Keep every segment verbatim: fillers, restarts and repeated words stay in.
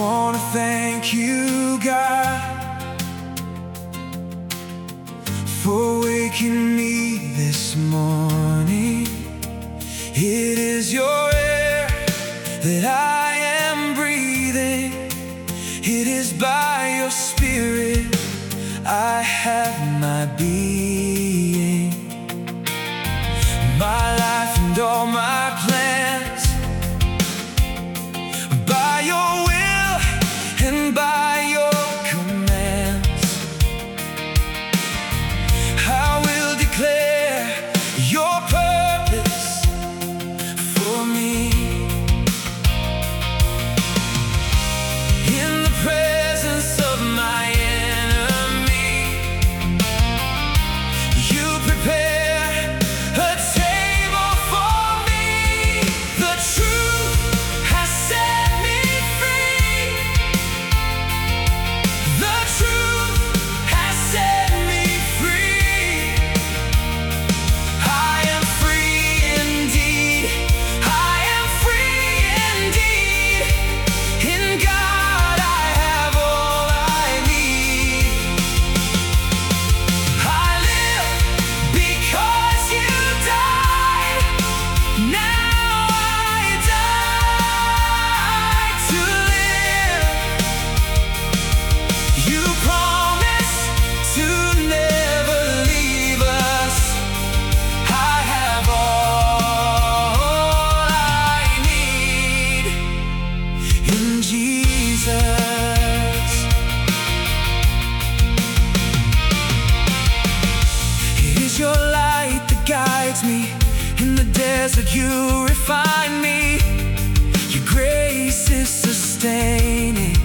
wanna thank you, God, for waking me this morning. It is your air that I am breathing. It is by your Spirit I have my being. My life and all my plans, by your will and by your commands, I will declare your purpose for me. In the presence of my enemy, you prepare a table for me. The truth has set me free. The truth has set me free. I am free indeed. I am free indeed. In God I have all I need. I live because you died. Now I die to live. You promised to never leave us. I have all I need in Jesus. It is your light that guides me. In the desert you refine me. Your grace is sustaining.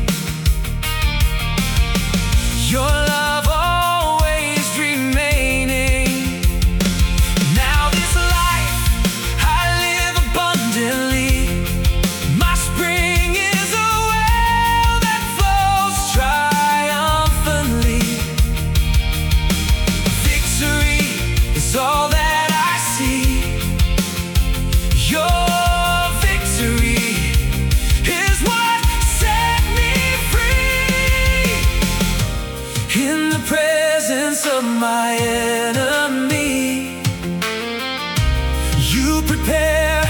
Your love always remaining. Now this life I live abundantly. My spring is a well that flows triumphantly. Victory is all that I see. Your victory is what set me free. In the presence of my enemy, you prepare